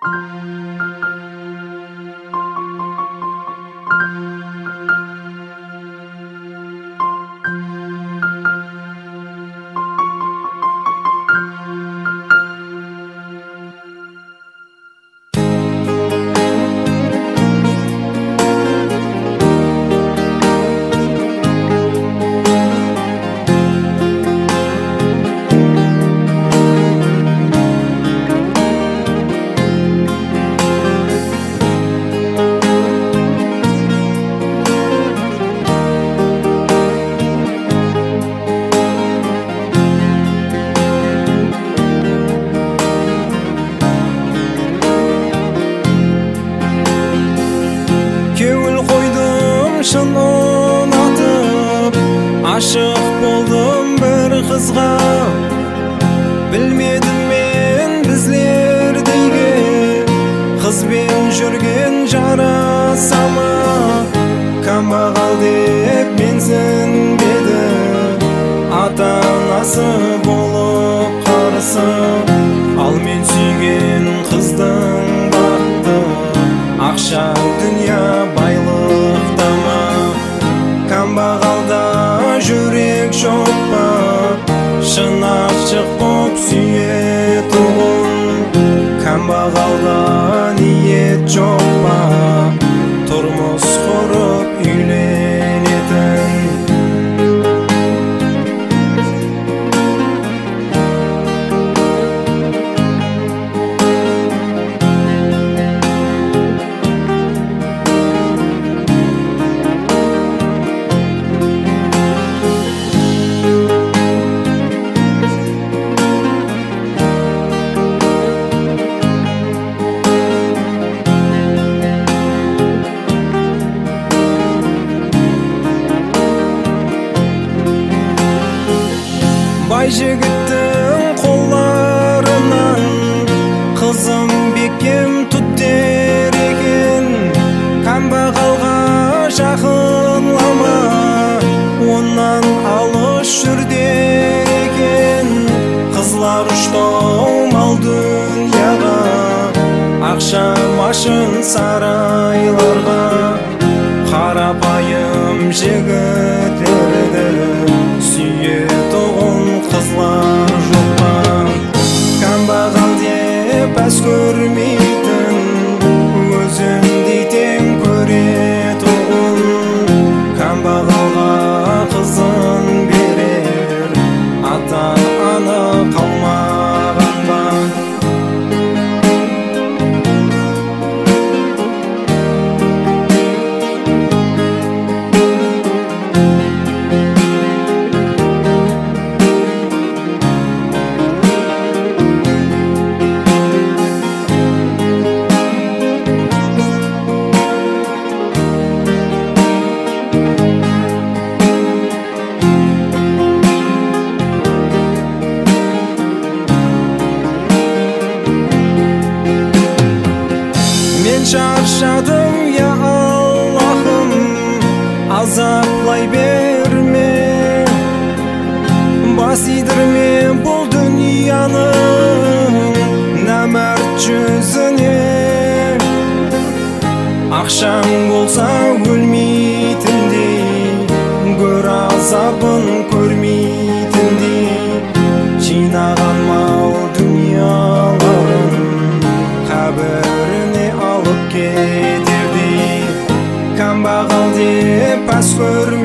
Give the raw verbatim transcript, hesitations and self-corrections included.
Шын ұнатып, ашық болдым бір қызға. Білмедім мен біздер дейге, қызбен жүрген жараса ма. Камбағал деп менсінбеді, ата-анасы болып қарсы. Ал мен сүйген қыздың бақыты, ақша, дүния, байлық. Камбағалда жүрек жоқ па, шын ашық боп сүйетұғын. Камбағалда ниет жоқ па, тұрмыс құрып үйленетін. Бай жігіттің қоларынан қызым бекем тұт дер екен. Камбағалға жақынлама, онан алыс жүр дер екен. Қызлар ұштау мал дүнияға, ақша, машин, сарайларға. Қарапайым жігіттерді сүйетұғын қызлар жоқ па. Камбағал деп әс көрмейтін, өзімдей тең көретұғын. Камбағалға қызын берер, ата-ана қалмаған ба. Шаршадым, я Аллахым, азаплай берме, бас идірме бұл дүнияның нәмәрт жүзіне. Ақшаң болса өлмейтіндей, көр азабын көрмейтіндей. Жинаған мал дүнияларын қабіріне алып кетердей. Камбағал деп әс көрме,